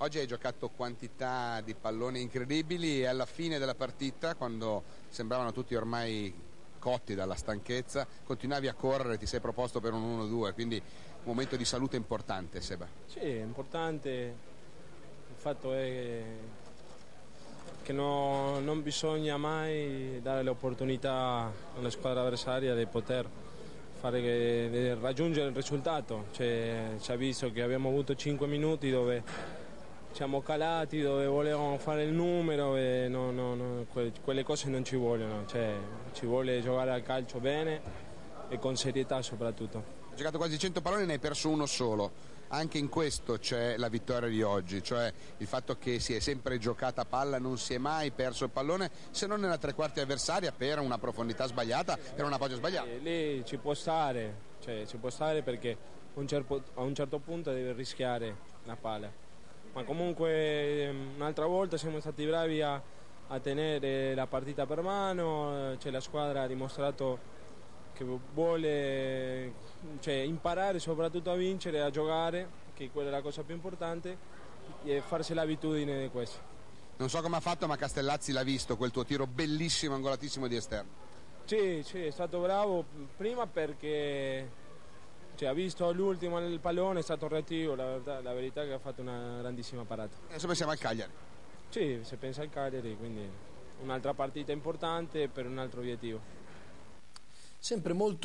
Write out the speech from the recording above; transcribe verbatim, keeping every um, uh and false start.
Oggi hai giocato quantità di palloni incredibili e alla fine della partita, quando sembravano tutti ormai cotti dalla stanchezza, continuavi a correre, ti sei proposto per un uno due, quindi un momento di salute importante, Seba. Sì, è importante. Il fatto è che no, non bisogna mai dare l'opportunità alla squadra avversaria di poter fare, di raggiungere il risultato. Cioè, ci ha visto che abbiamo avuto cinque minuti dove siamo calati, dove volevamo fare il numero e no, no, no, que- quelle cose non ci vogliono. Cioè, ci vuole giocare al calcio bene e con serietà soprattutto. Hai giocato quasi cento palloni e ne hai perso uno solo. Anche in questo c'è la vittoria di oggi, cioè il fatto che si è sempre giocata a palla, non si è mai perso il pallone, se non nella tre quarti avversaria per una profondità sbagliata, per un appoggio sbagliato. E lì ci può stare, cioè, ci può stare perché a un, certo, a un certo punto deve rischiare la palla. Ma comunque un'altra volta siamo stati bravi a, a tenere la partita per mano, cioè, la squadra ha dimostrato che vuole, cioè, imparare soprattutto a vincere, a giocare, che quella è la cosa più importante, e farsi l'abitudine di questo. Non so come ha fatto, ma Castellazzi l'ha visto, quel tuo tiro bellissimo, angolatissimo di esterno. Sì, sì, è stato bravo, prima perché cioè, ha visto l'ultimo il pallone, è stato reattivo, la verità, la verità è che ha fatto una grandissima parata. Adesso pensiamo al Cagliari. Sì, se pensa al Cagliari, quindi un'altra partita importante per un altro obiettivo. Sempre molto